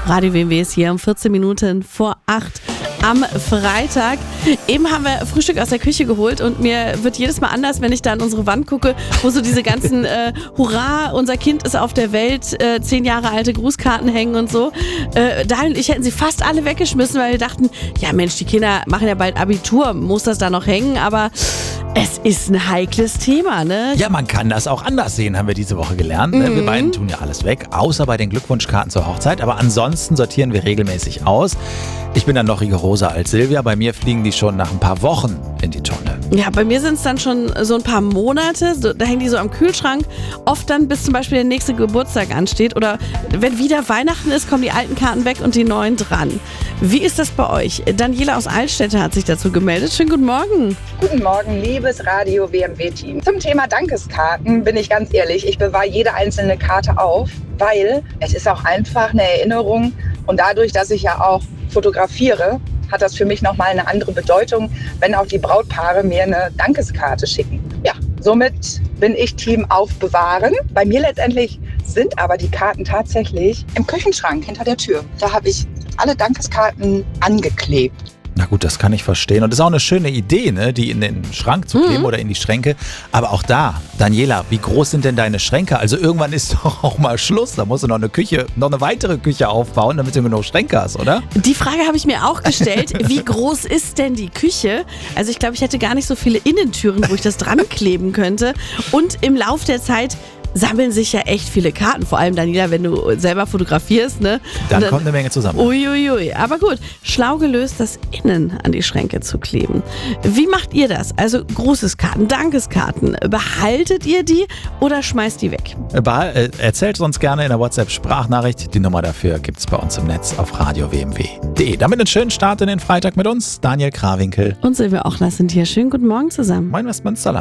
Radio WMW ist hier um 14 Minuten vor 8 am Freitag. Eben haben wir Frühstück aus der Küche geholt und mir wird jedes Mal anders, wenn ich da an unsere Wand gucke, wo so diese ganzen Hurra, unser Kind ist auf der Welt, 10 Jahre alte Grußkarten hängen und so. Daniel und ich hätten sie fast alle weggeschmissen, weil wir dachten, ja Mensch, die Kinder machen ja bald Abitur, muss das da noch hängen, aber es ist ein heikles Thema, ne? Ja, man kann das auch anders sehen, haben wir diese Woche gelernt. Wir beiden tun ja alles weg, außer bei den Glückwunschkarten zur Hochzeit. Aber ansonsten sortieren wir regelmäßig aus. Ich bin dann noch rigoroser als Silvia. Bei mir fliegen die schon nach ein paar Wochen in die Tonne. Ja, bei mir sind es dann schon so ein paar Monate. Da hängen die so am Kühlschrank. Oft dann, bis zum Beispiel der nächste Geburtstag ansteht. Oder wenn wieder Weihnachten ist, kommen die alten Karten weg und die neuen dran. Wie ist das bei euch? Daniela aus Altstädte hat sich dazu gemeldet. Schönen guten Morgen. Guten Morgen, liebes Radio WMW-Team. Zum Thema Dankeskarten bin ich ganz ehrlich, ich bewahre jede einzelne Karte auf, weil es ist auch einfach eine Erinnerung. Und dadurch, dass ich ja auch fotografiere, hat das für mich nochmal eine andere Bedeutung, wenn auch die Brautpaare mir eine Dankeskarte schicken. Ja, somit bin ich Team Aufbewahren. Bei mir letztendlich sind aber die Karten tatsächlich im Küchenschrank hinter der Tür. Da habe ich alle Dankeskarten angeklebt. Na gut, das kann ich verstehen. Und das ist auch eine schöne Idee, ne, die in den Schrank zu kleben oder in die Schränke. Aber auch da, Daniela, wie groß sind denn deine Schränke? Also irgendwann ist doch auch mal Schluss. Da musst du noch eine weitere Küche aufbauen, damit du genug Schränke hast, oder? Die Frage habe ich mir auch gestellt. Wie groß ist denn die Küche? Also ich glaube, ich hätte gar nicht so viele Innentüren, wo ich das dran kleben könnte. Und im Lauf der Zeit sammeln sich ja echt viele Karten, vor allem Daniela, wenn du selber fotografierst, ne? Dann kommt eine Menge zusammen. Uiuiui, aber gut, schlau gelöst, das innen an die Schränke zu kleben. Wie macht ihr das? Also Grußeskarten, Dankeskarten, behaltet ihr die oder schmeißt die weg? Erzählt uns gerne in der WhatsApp-Sprachnachricht. Die Nummer dafür gibt's bei uns im Netz auf radiowmw.de. Damit einen schönen Start in den Freitag mit uns, Daniel Krawinkel und Silvia Ochner sind hier. Schönen guten Morgen zusammen. Moin Westmünsterland.